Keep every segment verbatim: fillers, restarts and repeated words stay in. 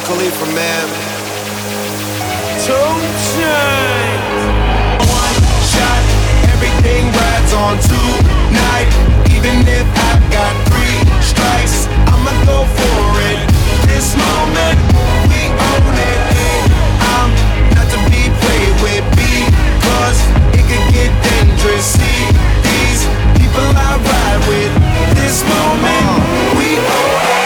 Khalifa, man. Two chains. One shot, everything rides on tonight. Even if I've got three strikes, I'ma go for it. This moment, we own it. I'm not to be played with because it could get dangerous. See these people I ride with. This moment, we own it.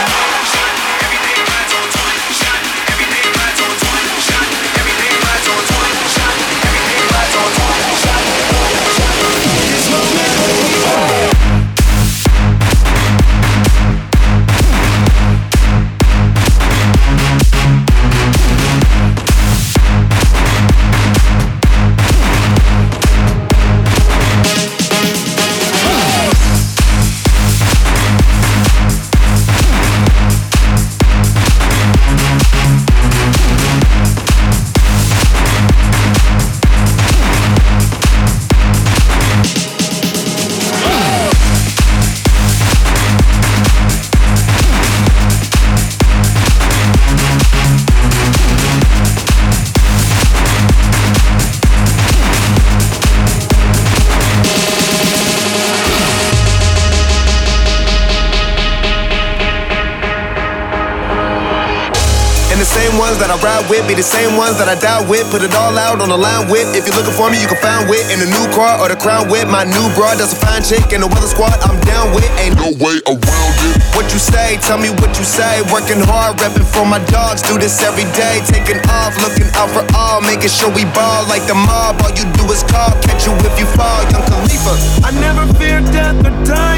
That I ride with, be the same ones that I die with. Put it all out on the line with. If you're looking for me, you can find wit in a new car or the crown with. My new broad, that's a fine chick in the weather squad. I'm down with, ain't no way around it. What you say, tell me what you say. Working hard, repping for my dogs. Do this every day, taking off, looking out for all, making sure we ball like the mob. All you do is call, catch you if you fall. Young Khalifa. I never fear death or die.